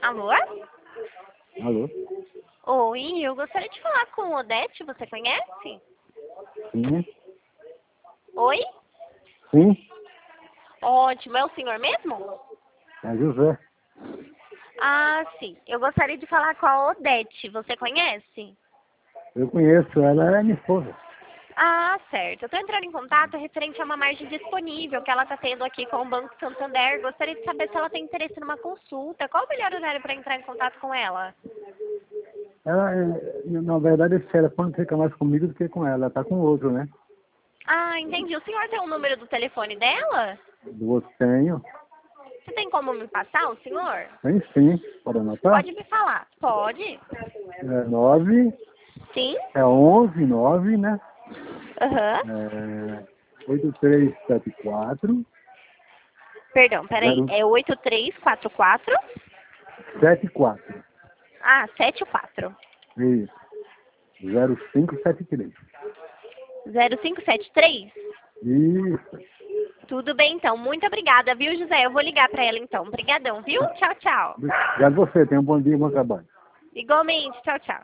Alô? Alô? Oi, eu gostaria de falar com o Odete, você conhece? Sim, Oi? sim, Ótimo, é o senhor mesmo? é José. Ah, sim. Eu gostaria de falar com a Odete, você conhece? Eu conheço, ela é minha esposa. Ah, certo. Eu estou entrando em contato referente a uma margem disponível que ela está tendo aqui com o Banco Santander. Gostaria de saber se ela tem interesse numa consulta. Qual o melhor horário para entrar em contato com ela? Ela, na verdade, esse telefone fica mais comigo do que com ela. Ela tá com outro, né? Ah, entendi. O senhor tem o número do telefone dela? Do outro tenho. Você tem como me passar, o senhor? Tem sim, pode anotar? Pode me falar. Pode? É 9, Sim? é 11, 9, né? Aham. É 8374 Perdão, peraí. É 8344? 074. Ah, 74. Isso. 0573. 0573? Isso. Tudo bem, então. Muito obrigada, viu, José? Eu vou ligar para ela, então. Obrigadão, viu? Tchau, tchau. Obrigado a você. Tenha um bom dia e bom trabalho. Igualmente. Tchau, tchau.